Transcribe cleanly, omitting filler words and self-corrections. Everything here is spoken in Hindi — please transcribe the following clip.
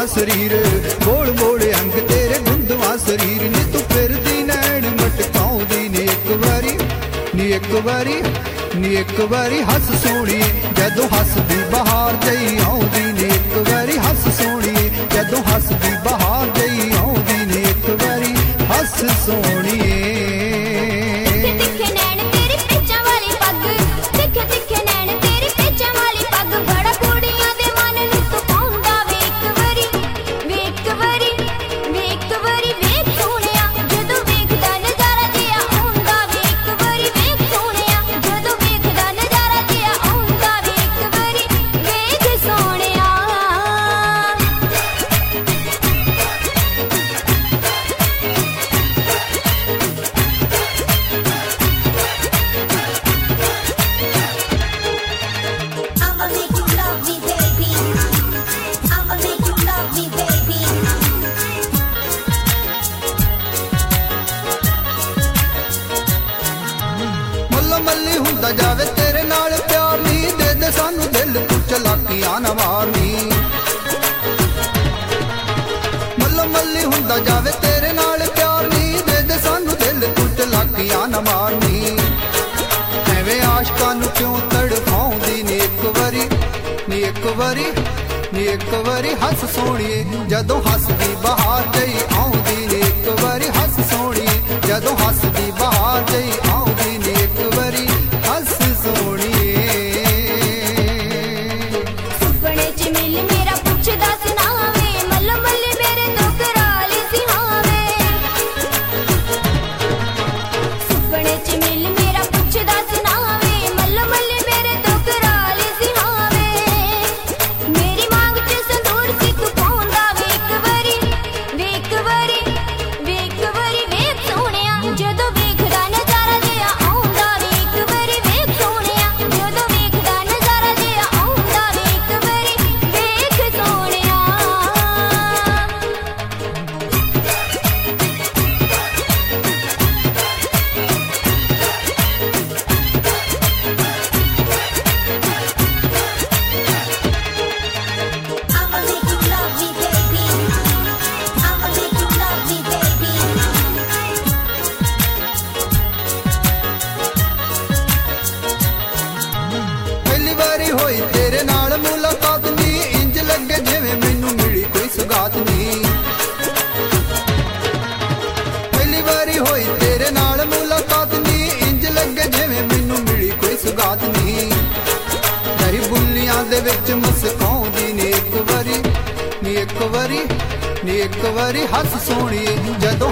शरीर, गोल मोड़ अंग तेरे गुंदवा शरीर नी तू फिरदी नैन मटकाउंदी नी एक बारी नी एक बारी नी एक बारी हस सोहणीए जदों हसदी बहार जई आउंदी नी एक बारी हस सोहणीए जदों हसदी बहार जई आउंदी नी एक बारी हस सोहणीए। मल्ली हुंदा जावे तेरे नाल प्यार नी दे दे सानू दिल तू चलाकियां ना मारनी। मल्लो मल्ली हुंदा जावे तेरे नाल प्यार नी दे दे सानू दिल तू चलाकियां ना मारनी। एवें आशकां नू क्यों तड़फाउंदी नी एक बारी नी एक बारी नी एक बारी हस सोहणीए जदों हसदी बहार जई आउंदी नी एक बारी हस सोहणीए जदों हसदी बहार जई आउंदी नी एक बारी हस सोहणीए। सुपने च मिल मेरा पुछदा सुनावे मल्लो मल्ली मेरे तो कराली सिहावे। सुपने च मिल मेरा पुछदा सुनावे मल्लो मल्ली मेरे तो कराली सिहावे। मेरी मांग च संदूर सी तू पाउंदा वे एक बारी वेख बारी वेख बारी वेख सोहणिया जदों वेखदा नजारा जिहा आउंदा वे एक बारी वेख सोहणिया जदों वेखदा नजारा जिहा आउंदा वे एक बारी वेख सोहणिया। I'ma make you love me, baby. I'ma make you love me, baby. पहली बारी होई तेरे नाल मुलाकात नी इंज लगे जिवें मैनू मिली कोई सुगात नी। पहली बारी होई तेरे नाल मुलाकात नी इंज लगे जिवें मैनू मिली कोई सुगात नी। तेरी बुल्लियां दे विच मुस्काउंदी नी एक बारी नी एक बारी नी एक बारी हस सोहणीए जदों